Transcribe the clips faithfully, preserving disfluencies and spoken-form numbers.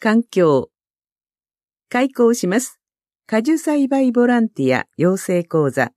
環境。開講します。果樹栽培ボランティア養成講座。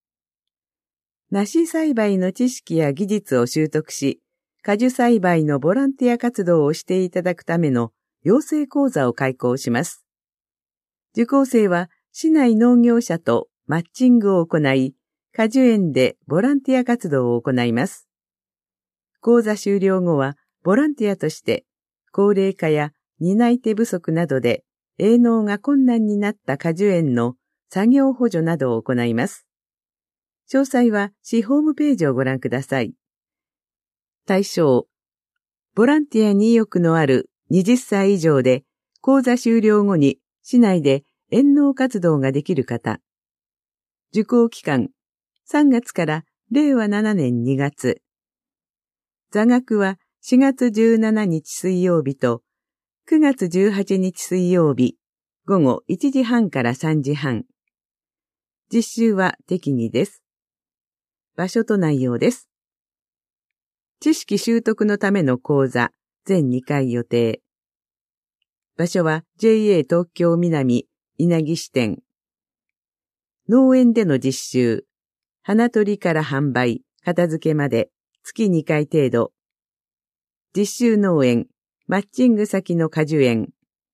梨栽培の知識や技術を習得し、果樹栽培のボランティア活動をしていただくための養成講座を開講します。受講生は市内農業者とマッチングを行い、果樹園でボランティア活動を行います。講座終了後は、ボランティアとして、高齢化や担い手不足などで営農が困難になった果樹園の作業補助などを行います。詳細は市ホームページをご覧ください。対象、ボランティアに意欲のあるはたち以上で、講座終了後に市内で園農活動ができる方。受講期間、さんがつかられいわななねんにがつ。座学はしがつじゅうしちにち水曜日とくがつじゅうはちにち水曜日、午後いちじはんからさんじはん。実習は適宜です。場所と内容です。知識習得のための講座、全にかい予定。場所は ジェイエー 東京南稲城支店。農園での実習、花取りから販売、片付けまで月にかい程度。実習農園、マッチング先の果樹園。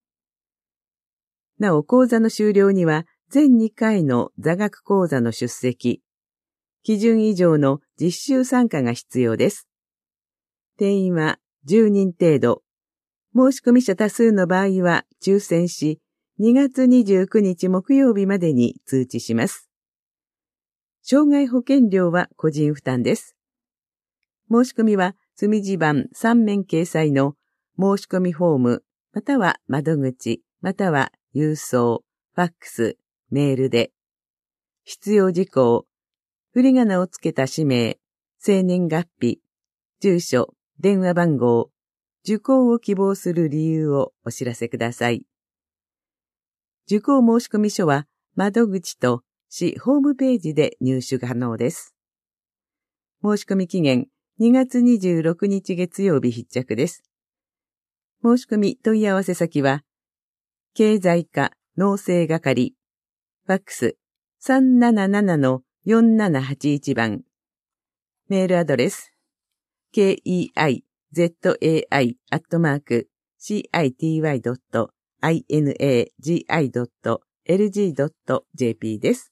なお講座の終了には全にかいの座学講座の出席。基準以上の実習参加が必要です。定員はじゅうにん程度。申し込み者多数の場合は抽選し、にがつにじゅうくにち木曜日までに通知します。障害保険料は個人負担です。申し込みは墨字版さんめん掲載の申し込みフォーム、または窓口、または郵送、ファックス、メールで。必要事項、振り仮名をつけた氏名、生年月日、住所、電話番号、受講を希望する理由をお知らせください。受講申込書は窓口と市ホームページで入手可能です。申し込み期限にがつにじゅうろくにち月曜日必着です。申し込み問い合わせ先は、経済課農政係、ファックス さんななななのよんななはちいち 番、メールアドレス、ケーイーアイゼットエーアイ アットマーク シーアイティーワイ ドット アイエヌエージーアイ ドット エルジー ドット ジェーピー です。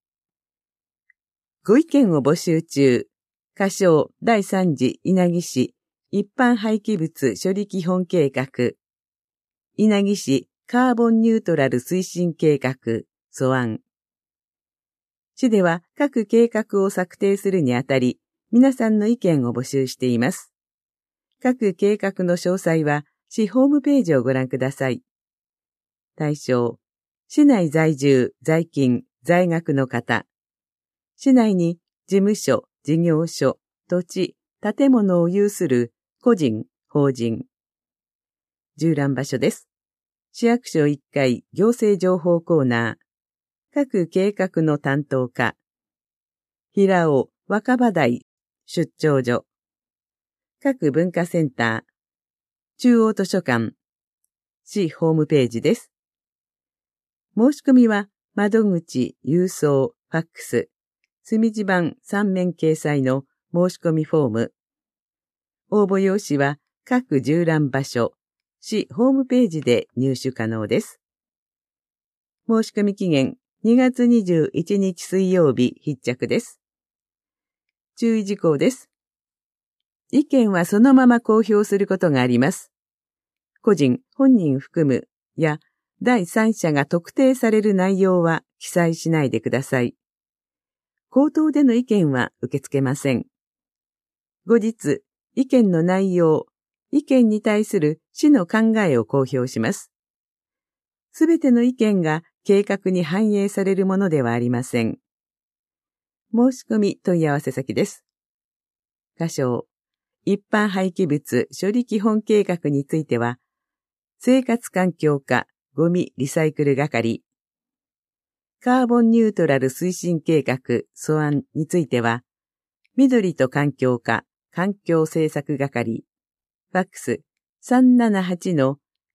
ご意見を募集中。仮称だいさん次稲城市一般廃棄物処理基本計画。稲城市カーボンニュートラル推進計画素案。市では各計画を策定するにあたり、皆さんの意見を募集しています。各計画の詳細は市ホームページをご覧ください。対象、市内在住、在勤、在学の方。市内に事務所、事業所、土地、建物を有する個人、法人。縦覧場所です。市役所いっかい行政情報コーナー。各計画の担当課。平尾若葉台出張所。各文化センター。中央図書館。市ホームページです。申し込みは窓口、郵送、ファックス。墨字版さんめん掲載の申し込みフォーム。応募用紙は各縦覧場所、市ホームページで入手可能です。申し込み期限にがつにじゅういちにち水曜日必着です。注意事項です。意見はそのまま公表することがあります。個人、本人含むや第三者が特定される内容は記載しないでください。口頭での意見は受け付けません。後日、意見の内容、意見に対する市の考えを公表します。すべての意見が計画に反映されるものではありません。申し込み問い合わせ先です。箇所、一般廃棄物処理基本計画については、生活環境課ゴミリサイクル係、カーボンニュートラル推進計画素案については、緑と環境課環境政策係、ファックス さんななはちの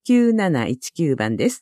きゅうなないちきゅうばんです。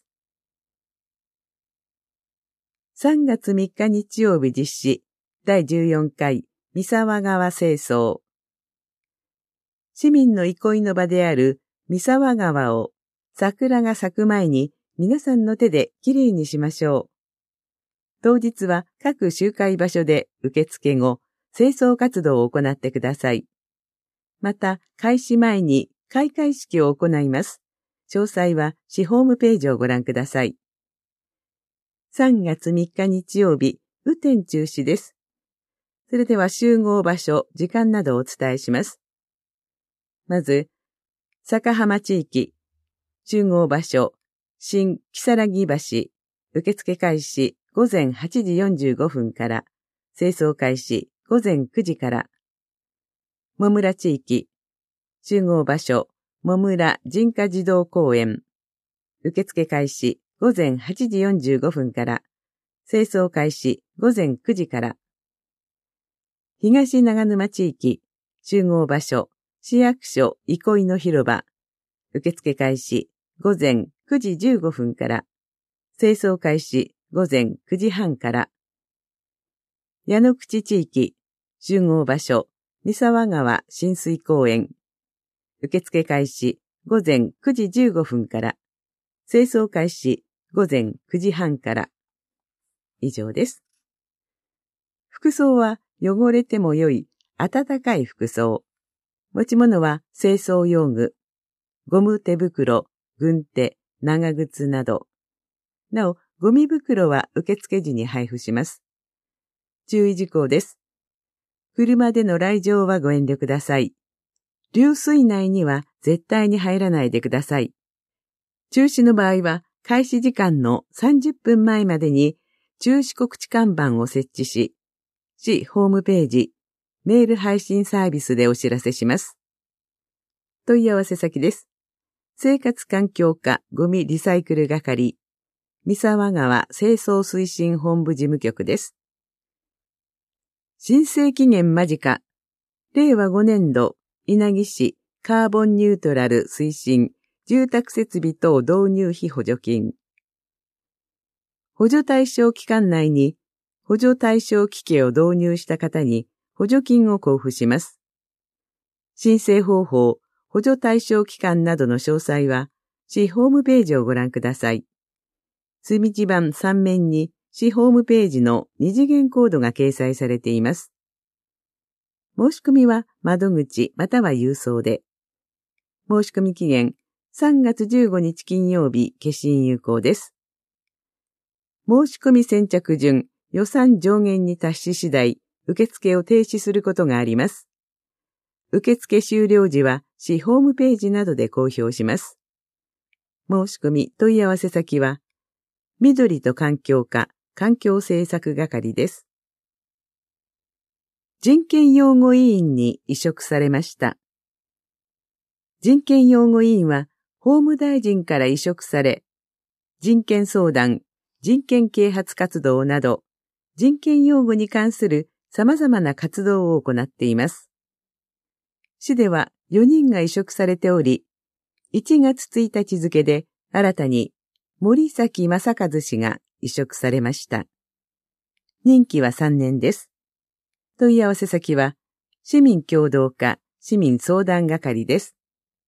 さんがつみっか日曜日実施だいじゅうよんかい三沢川清掃。市民の憩いの場である三沢川を桜が咲く前に皆さんの手できれいにしましょう。当日は各集会場所で受付後、清掃活動を行ってください。また、開始前に開会式を行います。詳細は市ホームページをご覧ください。さんがつみっか日曜日、雨天中止です。それでは集合場所、時間などをお伝えします。まず、坂浜地域、集合場所、新木更木橋、受付開始ごぜんはちじよんじゅうごふんから、清掃開始ごぜんくじから、もむら地域、集合場所、もむら人家児童公園、受付開始ごぜんはちじよんじゅうごふんから、清掃開始ごぜんくじから、東長沼地域、集合場所、市役所憩いの広場、受付開始ごぜんくじじゅうごふんから、清掃開始ごぜんくじはんから、矢野口地域、集合場所、三沢川親水公園、受付開始ごぜんくじじゅうごふんから、清掃開始ごぜんくじはんから。以上です。服装は汚れてもよい暖かい服装。持ち物は清掃用具、ゴム手袋、軍手、長靴など。なお、ゴミ袋は受付時に配布します。注意事項です。車での来場はご遠慮ください。流水内には絶対に入らないでください。中止の場合は、開始時間のさんじゅっぷんまえまでに中止告知看板を設置し、市ホームページ、メール配信サービスでお知らせします。問い合わせ先です。生活環境課ゴミリサイクル係、三沢川清掃推進本部事務局です。申請期限間近、れいわごねんど、稲城市カーボンニュートラル推進住宅設備等導入費補助金。補助対象期間内に補助対象機器を導入した方に補助金を交付します。申請方法、補助対象期間などの詳細は市ホームページをご覧ください。墨地板さんめんに市ホームページの二次元コードが掲載されています。申し込みは窓口または郵送で。申し込み期限さんがつじゅうごにち金曜日消印有効です。申し込み先着順予算上限に達し次第受付を停止することがあります。受付終了時は市ホームページなどで公表します。申し込み問い合わせ先は緑と環境課環境政策係です。人権擁護委員に委嘱されました。人権擁護委員は法務大臣から委嘱され、人権相談、人権啓発活動など、人権擁護に関する様々な活動を行っています。市ではよにんが委嘱されており、いちがつついたち付で新たに森崎正和氏が委嘱されました。任期はさんねんです。問い合わせ先は、市民協働課市民相談係です。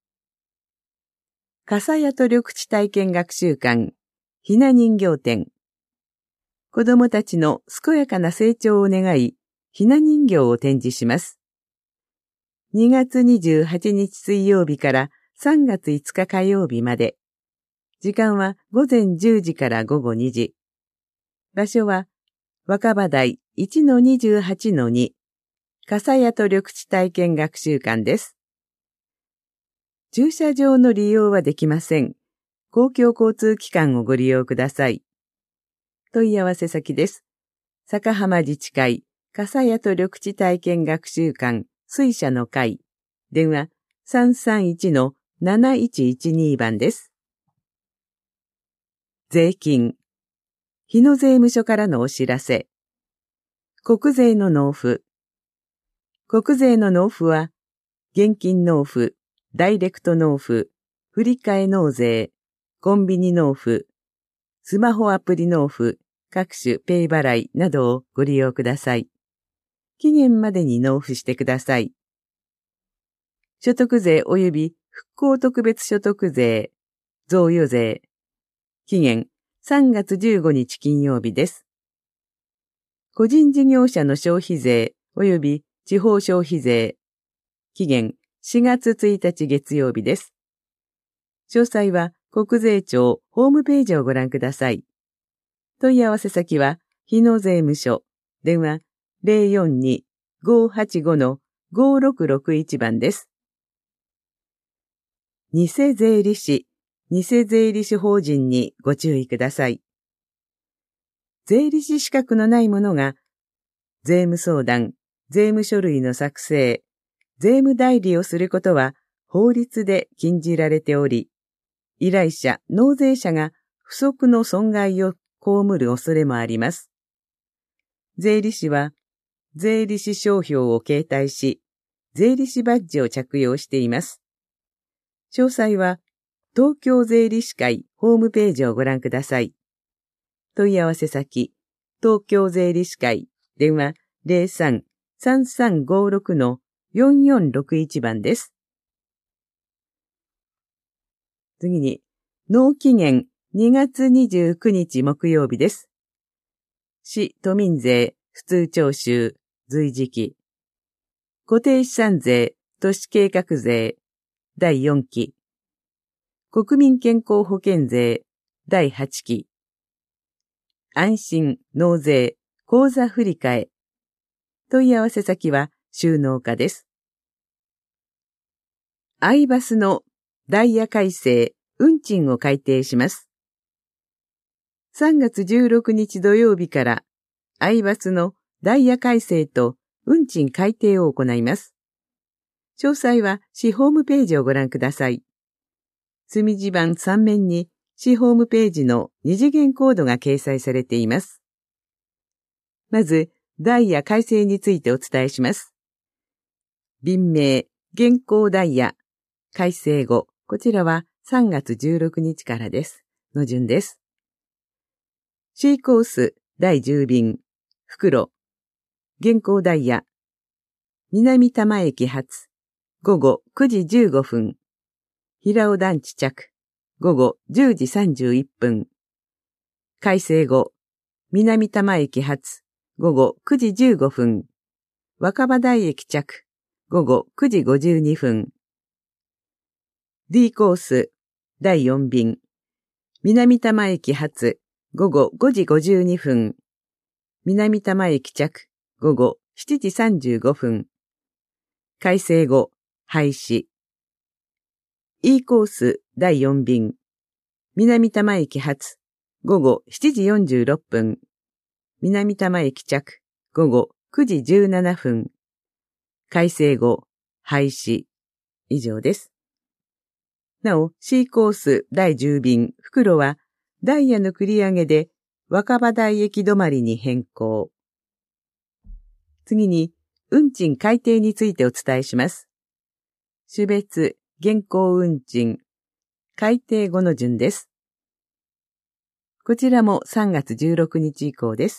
笠谷と緑地体験学習館、ひな人形展。子供たちの健やかな成長を願い、ひな人形を展示します。にがつにじゅうはちにち水曜日からさんがついつか火曜日まで。時間はごぜんじゅうじからごごにじ。場所は、若葉台 いちのにじゅうはちのに、笠谷と緑地体験学習館です。駐車場の利用はできません。公共交通機関をご利用ください。問い合わせ先です。坂浜自治会、笠谷と緑地体験学習館、水車の会。電話 さんさんいちのなないちいちに 番です。税金。日野税務署からのお知らせ。国税の納付。国税の納付は、現金納付、ダイレクト納付、振替納税、 コンビニ納付、スマホアプリ納付、各種ペイ払いなどをご利用ください。期限までに納付してください。所得税及び復興特別所得税、贈与税。期限さんがつじゅうごにち金曜日です。個人事業者の消費税及び地方消費税。期限しがつついたち月曜日です。詳細は国税庁ホームページをご覧ください。問い合わせ先は日野税務署、電話 ゼロよんに ごーはちご ごーろくろくいち 番です。偽税理士、偽税理士法人にご注意ください。税理士資格のない者が、税務相談、税務書類の作成、税務代理をすることは法律で禁じられており、依頼者、納税者が不測の損害を被る恐れもあります。税理士は、税理士商標を携帯し、税理士バッジを着用しています。詳細は、東京税理士会ホームページをご覧ください。問い合わせ先、東京税理士会、電話 ゼロさん さんさんごろく よんよんろくいち 番です。次に、納期限にがつにじゅうくにち木曜日です。市都民税普通徴収随時期。固定資産税都市計画税だいよんき。国民健康保険税だいはちき。安心納税口座振替え。問い合わせ先は収納課です。アイバスのダイヤ改正運賃を改定します。さんがつじゅうろくにち土曜日からアイバスのダイヤ改正と運賃改定を行います。詳細は市ホームページをご覧ください。隅地板さん面に市ホームページの二次元コードが掲載されています。まず、ダイヤ改正についてお伝えします。便名、現行ダイヤ、改正後、こちらはさんがつじゅうろくにちからです。の順です。C コースだいじゅう便、袋、現行ダイヤ、南多摩駅発、ごごくじじゅうごふん、平尾団地着、ごごじゅうじさんじゅういっぷん、改正後、南多摩駅発、ごごくじじゅうごふん、若葉台駅着、ごごくじごじゅうにふん、D コースだいよん便、南多摩駅発、ごごごじごじゅうにふん、南多摩駅着、ごごしちじさんじゅうごふん、改正後、廃止。E コースだいよん便、南多摩駅発、ごごしちじよんじゅうろっぷん、南多摩駅着、ごごくじじゅうななふん、改正後、廃止。以上です。なお、C コースだいじゅう便、袋は、ダイヤの繰り上げで、若葉台駅止まりに変更。次に、運賃改定についてお伝えします。種別、現行運賃、改定後の順です。こちらもさんがつじゅうろくにち以降です。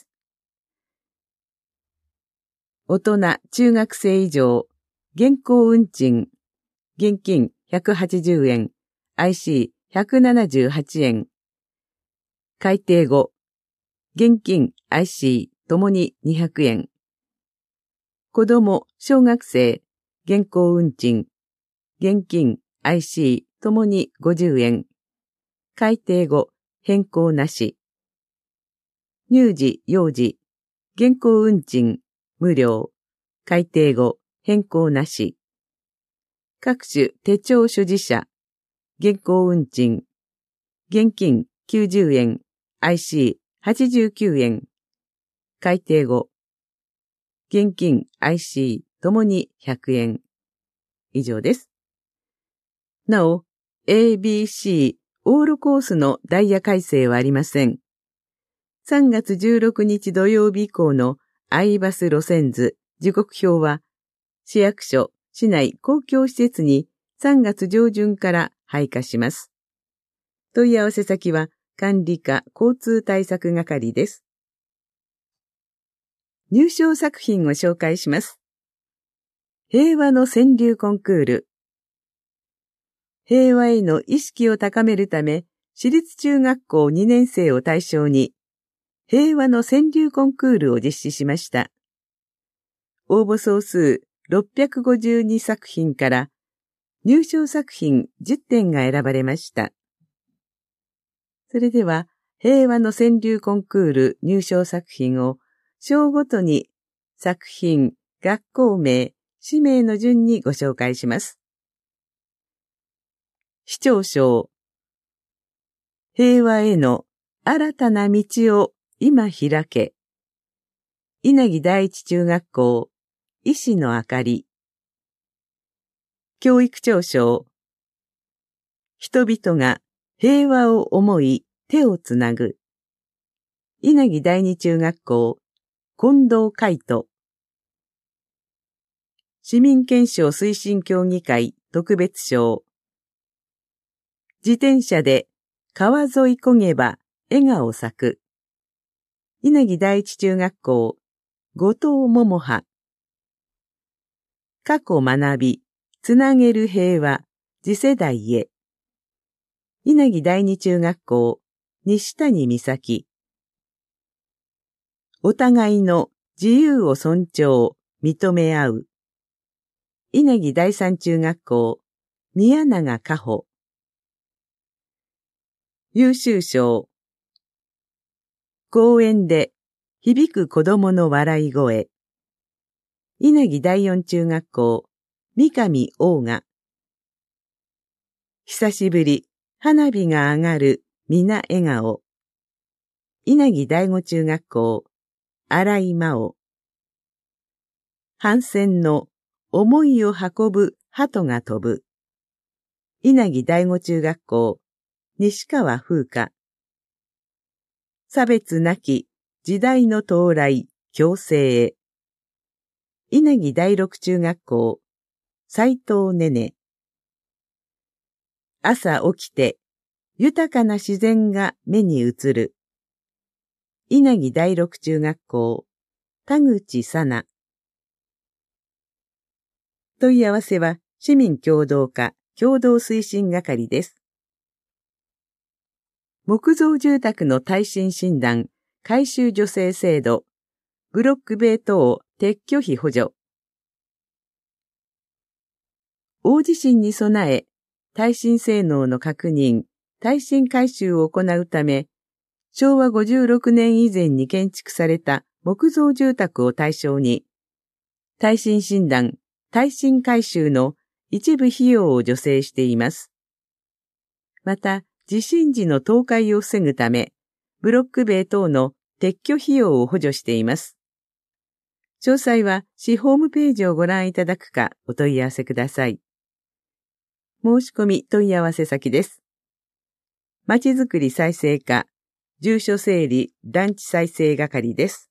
大人、中学生以上、現行運賃、現金ひゃくはちじゅうえん、アイシーひゃくななじゅうはちえん。改定後、現金、アイシーともににひゃくえん。子供、小学生、現行運賃、現金、アイシーともにごじゅうえん。改定後、変更なし。乳児、幼児、現行運賃、無料。改定後、変更なし。各種手帳所持者、現行運賃、現金きゅうじゅうえん、アイシーはちじゅうきゅうえん。改定後、現金、アイシーともにひゃくえん。以上です。なお、エービーシー オールコースのダイヤ改正はありません。さんがつじゅうろくにち土曜日以降のアイバス路線図、時刻表は、市役所、市内公共施設にさんがつ上旬から配下します。 問い合わせ先は管理課交通対策係です。入賞作品を紹介します。平和の川柳コンクール。平和への意識を高めるため、私立中学校にねん生を対象に、平和の川柳コンクールを実施しました。応募総数ろっぴゃくごじゅうにさく品から、入賞作品じゅってんが選ばれました。それでは、平和の川柳コンクール入賞作品を、章ごとに作品、学校名、氏名の順にご紹介します。市長賞。平和への新たな道を今開け。稲城第一中学校、医師のあかり。教育長賞。人々が平和を思い手をつなぐ。稲城第二中学校、近藤海人。市民憲章推進協議会特別賞。自転車で川沿い漕げば笑顔咲く。稲城第一中学校、後藤桃葉。過去学び、つなげる平和、次世代へ。稲城第二中学校、西谷美咲。お互いの自由を尊重、認め合う。稲城第三中学校、宮永果歩。優秀賞。公園で響く子供の笑い声。稲城第四中学校、三上大賀。久しぶり、花火が上がる、皆笑顔。稲城第五中学校、新井真央。帆船の思いを運ぶ鳩が飛ぶ。稲城第五中学校、西川風花。差別なき時代の到来、共生へ。稲城第六中学校、斉藤ねね。朝起きて、豊かな自然が目に映る。稲城第六中学校、田口さな。問い合わせは市民協働課共同推進係です。木造住宅の耐震診断、改修助成制度、ブロック塀等撤去費補助。大地震に備え、耐震性能の確認、耐震改修を行うため、しょうわごじゅうろくねん以前に建築された木造住宅を対象に、耐震診断、耐震改修の一部費用を助成しています。また、地震時の倒壊を防ぐため、ブロック塀等の撤去費用を補助しています。詳細は市ホームページをご覧いただくかお問い合わせください。申し込み問い合わせ先です。まちづくり再生課、住所整理団地再生係です。